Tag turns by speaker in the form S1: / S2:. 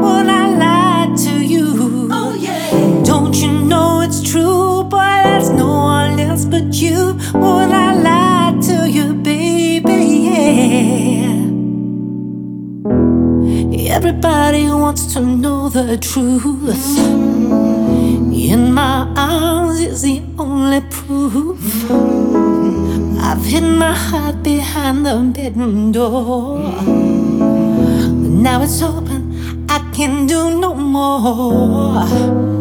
S1: Would I lie to you?
S2: Oh yeah.
S1: Don't you know it's true, boy? There's no one else but you. Would I lie to you, baby? Yeah. Everybody wants to know the truth. In my arms is the only proof. I've hid my heart behind the bedroom door, but now it's open, I can do no more.